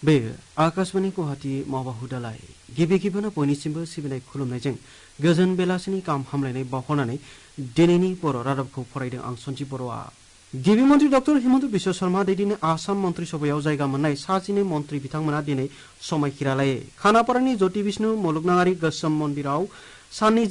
बे आकाशवाणी गुवाहाटी मावबाहु दालाय गिबि गिबियावनो बयनिसिमबो सिबिनाय खुलुमनायजों गोजोन बेलासिनि गाहाम हामलायनाय बावहरनानै दिनैनि बर' रादाबखौ फरायदों आं सन्जि बर'आ। गिबि मन्त्रि डक्टर हिमन्त बिश्व शर्मा दैदेननो आसाम मन्त्रि सभायाव जायगा मोननाय साजिनै मन्त्रि बिथांमोना दिनै समायखिरा लायो। खानापारानि ज्योति विष्णु मुलुगनाङारि गोसोम मन्दिराव साननि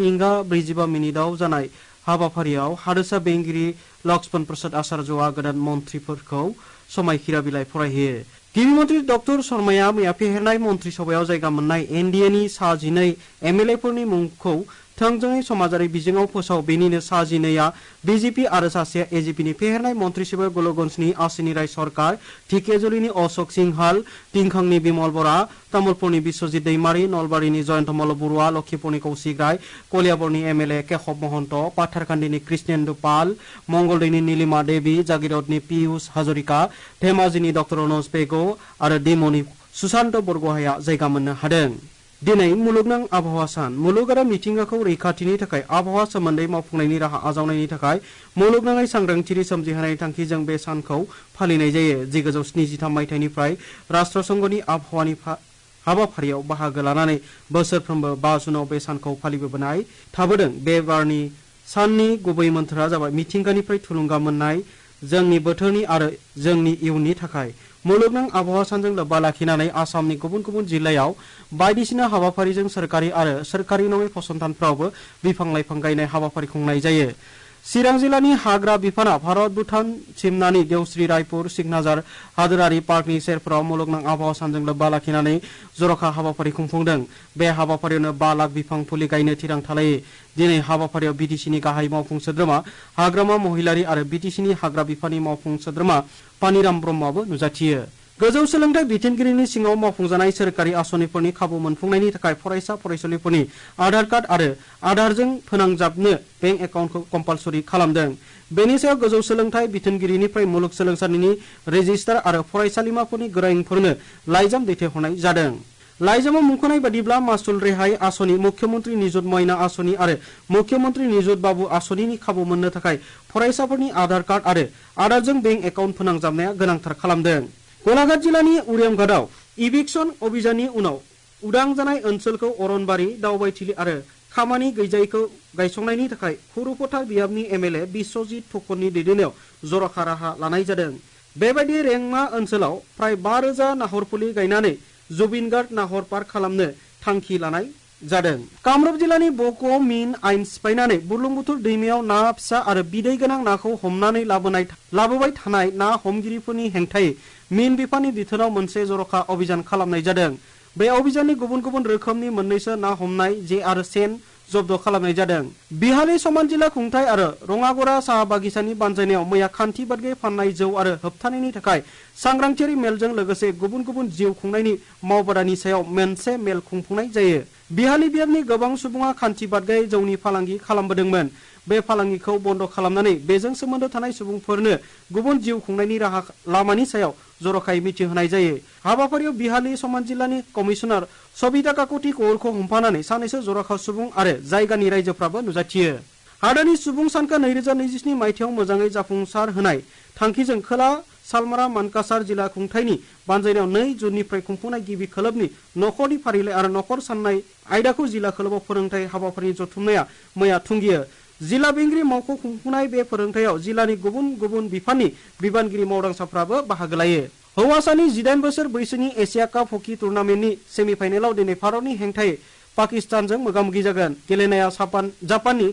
12:45 जानाय हाबाफारियाव हादोरसा बेंगिरि लक्ष्मण प्रसाद आचार्यआ गोदान मन्त्रिफोरखौ समायखिरा बिलाइ फरायहोयो। गिबि मन्त्रि डक्टर शर्माया मैया फेहेरनाय मन्त्रि सभायाव जायगा मोननाय एनडिएनि सा-12 एमएलएफोरनि मुंखौ थोंजोङै समाजारि बिजोङाव फोसाव। बेनिनो सा-12आ बिजेपि आरो सासेया एजेपिनि फेहेरनाय मन्त्रि सभायाव गल'गन्जनि आसिनि राय सरकार, ढेकियाजुलिनि अशोक सिंहाल, टिंखांनि बिमल बरा, तामुलपुरनि बिश्वजित दैमारी, नलबारिनि जयन्तमल्ल बरुवा, लखिमपुरनि कौशिक राय, कलियाबरनि एमएलए केशव महन्त, पाथारकान्दिनि कृष्णेन्दु पाल, मंगलदैनि नीलिमा देवी, जागिरदनि पीयूष हाजरिका, धेमाजिनि डक्टर अनुज पेगु आरो डिम'नि सुशान्त बरग'हाया जायगा मोननो हादों। दिनै मुलुगनां आबहावा सान। मुलुग आरो मिथिंगाखौ रैखाथिनि थाखाय आबहावा सोमोन्दै मावफुंनायनि राहा आजावनायनि थाखाय मुलुगनाङै सांग्रांथि सोमजिहोनायनि थांखिजों बे सानखौ फालिनाय जायो। 1973 मायथाइनिफ्राय राष्ट्रसंघनि आबहावानि हाबाफारियाव बाहागो लानानै बोसोरफ्रोमबो 5 जुनाव बे सानखौ फालिबोनाय थाबोदों। बे बारनि साननि गुबै मोन्थोरा जाबाय मिथिंगानिफ्राय थुलुंगा मोननाय, जोंनि बोथोरनि आरो जोंनि इयुननि थाखाय। मुलुगनां आबहावा सानजों लोब्बा लाखिनानै आसामनि गुबुन गुबुन जिल्लायाव बायदिसिना हाबाफारिजों सोरखारि आरो सोरखारि नङै फसंथानफ्रावबो बिफां-लाइफां गायनाय हाबाफारि खुंनाय जायो। चिरां जिल्लानि हाग्रा बिफाना भारत भुटान सिमनानि देवस्रि रायपुर सिकनाझार हादोरारि पार्कनि सेरफोराव मुलुगनां आबहावा सानजों लोब्बा लाखिनानै जर'खा हाबाफारि खुंफुंदों। बे हाबाफारियावनो 5 लाख बिफां फुलि गायनो थिरांथा लायो। दिनै हाबाफारियाव बिटिसिनि गाहाय मावफुं सोद्रोमा हाग्रामा महिलारि आरो बिटिसिनि हाग्रा बिफाननि मावफुं सोद्रोमा पानिराम ब्रह्मआबो नुजाथियो। गोजौ सोलोंथाइ बिथोनगिरिनि सिङाव मावफुंजानाय सोरखारि आसनिफोरनि खाबु मोनफुंनायनि थाखाय फरायसा फरायसुलिफोरनि आधार कार्ड आरो आधारजों फोनांजाबनो बेंक एकाउन्टखौ कम्पालसरि खालामदों। बेनि सायाव गोजौ सोलोंथाइ बिथोनगिरिनिफ्राय मुलुगसोलोंसालिनि रेजिस्ट्रार आरो फरायसालिमाफोरनि गोरोंफोरनो लाइजाम दैथायहरनाय जादों। लाइजामाव मुंख'नाय बादिब्ला मासुल रेहाय आसनि, मुख्यमन्त्री निजुत मयना आसनि आरो मुख्यमन्त्री निजुत बाबु आसनिनि खाबु मोननो थाखाय फरायसाफोरनि आधार कार्ड आरो आधारजों बेंक एकाउन्ट फोनांजाबनाया गोनांथार खालामदों। गलाघाट जिल्लानि उरियामघाटआव इभिक्सन अभियाननि उनाव उदां जानाय ओनसोलखौ अरनबारि, दावबायथिलि आरो खामानि गैजायैखौ गायसंनायनि थाखाय हुरुफोथार बियाबनि एमएलए बिश्वजित फुकननि दैदेननायाव जर'खा राहा लानाय जादों। बेबायदि रेंमा ओनसोलाव प्राय 5,000 नाहर फुलि गायनानै जुबिन गार्ड नाहर पार्क खालामनो थांखि लानाय जादों। कामरुप जिल्लानि बक'आव मिन आइन सिफायनानै बुरलुंबुथुर दैमायाव ना फिसा आरो बिदै गोनां नाखौ हमनानै लाबोबाय थानाय ना हमगिरिफोरनि हेंथायै मिन बिफाननि बिथोनाव मोनसे जर'खा अभियान खालामनाय जादों। बे अभियाननि गुबुन गुबुन रोखोमनि मोननैसो ना हमनाय जे आरो सेन जब्द खालामनाय जादों। बिहालि समान जिल्ला खुंथाय आरो रङागरा साहा बागिसानि बानजायनायाव मैया खान्थि बादियै फाननाय जौ आरो होबथानायनि थाखाय सांग्रांथियारि मेलजों लोगोसे गुबुन गुबुन जिउ खुंनायनि मावबादानि सायाव मोनसे मेल खुंफुंनाय जायो। बिहालि बियाबनि गोबां सुबुङा खान्थि बादियै जौनि फालांगि खालामबोदोंमोन। बे फालांगिखौ बन्द खालामनानै बेजों सोमोन्दो थानाय सुबुंफोरनो गुबुन जिउ खुंनायनि राहा लामानि सायाव जर'खायै मिथिहोनाय जायो। हाबाफारियाव बिहालि समान जिल्लानि कमिसनार सबिता काकति कौरखौ हमफानानै सानैसो जर'खा सुबुं आरो जायगानि रायजोफ्राबो नुजाथियो। हादोरनि सुबुं सानखो 2027 मायथाइयाव मोजाङै जाफुंसार होनाय थांखिजों खोला सालमारा मानकासार जिल्ला खुंथायनि बानजायनायाव 2 जुननिफ्राय खुंफुंनाय गिबि खोलोबनि नखरनि फारिलाइ आरो नखर साननाय आयदाखौ जिल्ला खोलोबाव फोरोंथाय हाबाफारिनि जथुमनाया मैया थुंगियो। जिल्ला बेंगिरि मावख' खुंफुंनाय बे फोरोंथायाव जिल्लानि गुबुन गुबुन बिफाननि बिबानगिरि मावदांसाफ्राबो बाहागो लायो। हौवासानि 18 बोसोर बैसोनि एसिया काप हकी टुर्नामेन्टनि सेमिफाइनेलाव दिनै भारतनि हेंथायै पाकिस्तानजों मोगा-मोगि जागोन। गेलेनाया जापाननि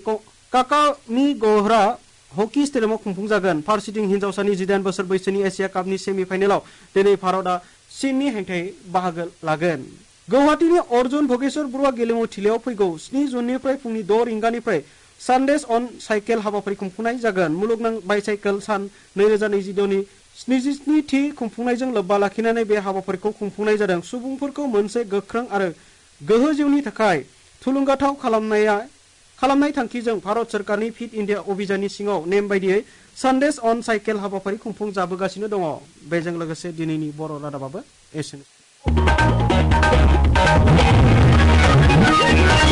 काकामिगहरा हकी स्टेडियामाव खुंफुंजागोन। फारसेथिं हिन्जावसानि 18 बोसोर बैसोनि एसिया कापनि सेमिफाइनेलाव दिनै भारतआ चीननि हेंथायै बाहागो लागोन। गुवाहाटीनि अर्जुन भगेश्वर बरुवा गेलेमु थिलियाव फैगौ 7 जुननिफ्राय फुंनि 6 रिंगानिफ्राय सानडेज अन साइकेल हाबाफारि खुंफुंनाय जागोन। मुलुगनां बाइसाइकेल सान 2026 नि 77 थि खुंफुंनायजों लोब्बा लाखिनानै बे हाबाफारिखौ खुंफुंनाय जादों। सुबुंफोरखौ मोनसे गोख्रों आरो गोहो जिउनि थाखाय थुलुंगाथाव खालामनाय थांखिजों भारत सोरखारनि फिट इन्डिया अभियाननि सिङाव नेम बायदियै सानडेज अन साइकेल हाबाफारि खुंफुंजाबोगासिनो दङ। बेजों लोगोसे दिनैनि बर' रादाबाबो एसेनोसै।